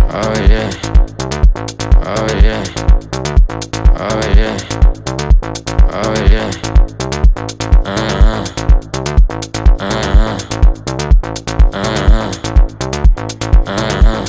Oh yeah, oh yeah, oh yeah, oh yeah. Uh-huh, uh-huh, uh-huh, uh-huh.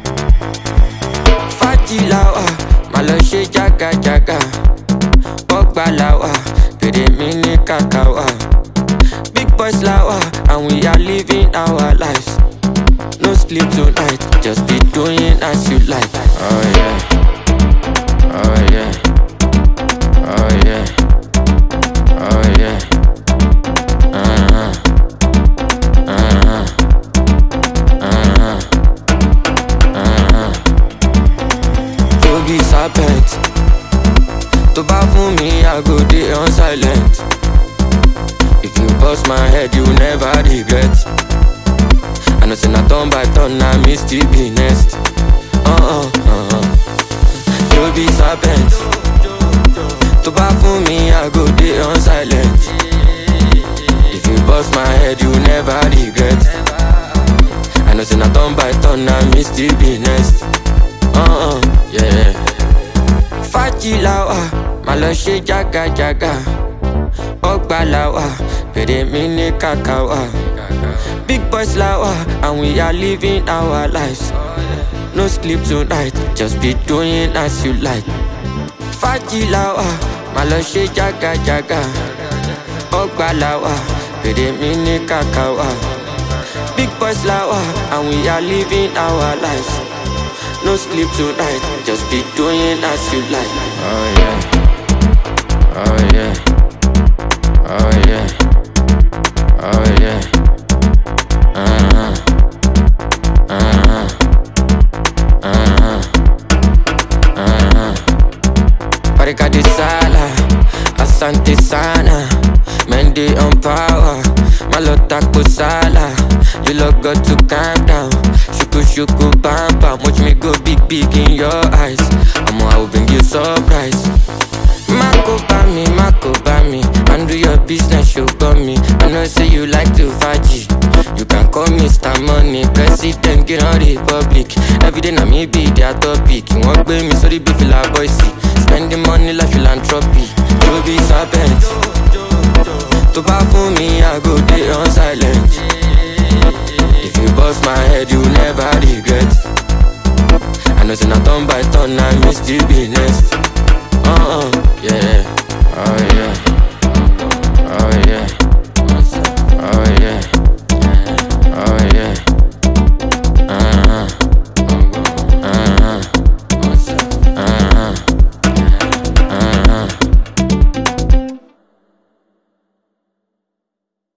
Fajilawa, malo she jaga jaga. Ogbalawa, pere mini kakawa. Big boys lawa, and we are living our lives. No sleep tonight, just be doing as you like. Oh yeah, oh yeah, oh yeah, oh yeah. Uh-huh, uh-huh, uh-huh, uh-huh. To be serpent, to buy for me, I go dey on silent. If you bust my head, you never regret. I know say na turn by turn, na me still be next. You be serpent. To buy for me, I go dey on silent. If you bust my head, you never regret. I know say na turn by turn, na me still be next. Yeah. Fajilawa, malo she jaga jaga. Ogbalawa, pere mini kakawa. Big boys lawa, and we are living our lives. No sleep tonight, just be doing as you like. Fajilawa, malo she jaga jaga. Ogbalawa, pere mini kakawa. Big boys lawa, and we are living our lives. No sleep tonight, just be doing as you like. Oh yeah, oh yeah, oh yeah, oh yeah. Uh-huh, uh-huh, uh-huh, uh-huh. Parika di sala, asante sana. Mendy on power, malota kusala. You look got to calm down. Shuku shuku bam bam, watch me go big big in your eyes. I will bring you surprise. Mako bami, handle your business, you got me. I know say you like to faji. You can call me Mr. Money, President, get on Republic. Every day na me be their topic. You want pay me, sorry be feel like boy see. Spending money like philanthropy. You be serpent. To buy for me, I go dey on silent. If you bust my head, you never regret. I know say na turn by turn, na me still be next. Yeah. Oh yeah. Oh yeah. Oh yeah. Oh